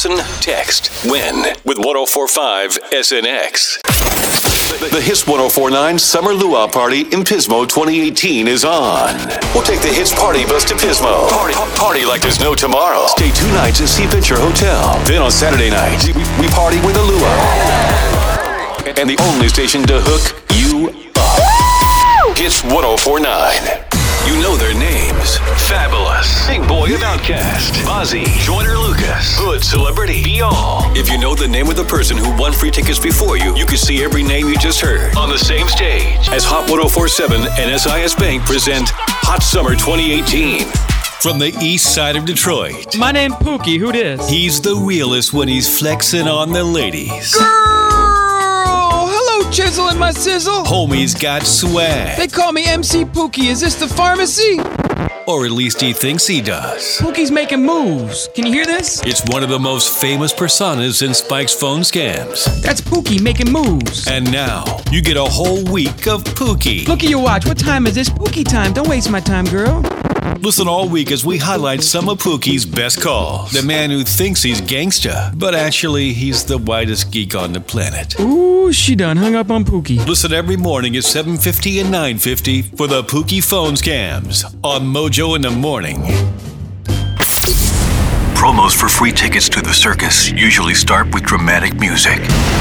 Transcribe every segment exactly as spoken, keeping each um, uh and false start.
Listen, text, win with ten forty-five S N X. The Hits ten forty-nine Summer Luau Party in Pismo twenty eighteen is on. We'll take the Hits Party bus to Pismo. Party, party like there's no tomorrow. Stay two nights at Sea Picture Hotel. Then on Saturday night, we, we party with a luau. And the only station to hook you up. Hits ten forty-nine. You know their names. Fabulous, Big Boy of Outkast, Ozzy, Joyner Lucas, Hood Celebrity, Be All. If you know the name of the person who won free tickets before you, you can see every name you just heard on the same stage as Hot ten forty-seven and S I S Bank present Hot Summer twenty eighteen. From the east side of Detroit. My name Pookie, who dis? He's the realest when he's flexing on the ladies. Girl! Hello, Chisel and my sizzle. Homie's got swag. They call me M C Pookie. Is this the pharmacy? Or at least he thinks he does. Pookie's making moves. Can you hear this? It's one of the most famous personas in Spike's phone scams. That's Pookie making moves. And now, you get a whole week of Pookie. Look at your watch. What time is this? Pookie time. Don't waste my time, girl. Listen all week as we highlight some of Pookie's best calls. The man who thinks he's gangsta, but actually he's the whitest geek on the planet. Ooh, she done hung up on Pookie. Listen every morning at seven fifty and nine fifty for the Pookie phone scams on Mojo in the Morning. Promos for free tickets to the circus usually start with dramatic music.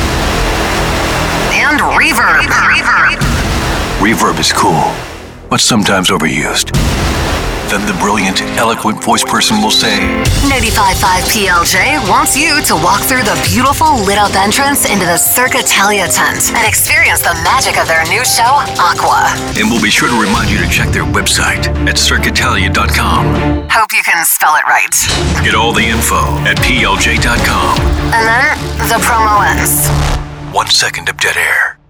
And reverb. Reverb. Reverb is cool, but sometimes overused. Then the brilliant, eloquent voice person will say, ninety-five point five P L J wants you to walk through the beautiful lit-up entrance into the Circa Italia tent and experience the magic of their new show, Aqua. And we'll be sure to remind you to check their website at circa italia dot com. Hope you can spell it right. Get all the info at P L J dot com. And then the promo ends. One second of dead air.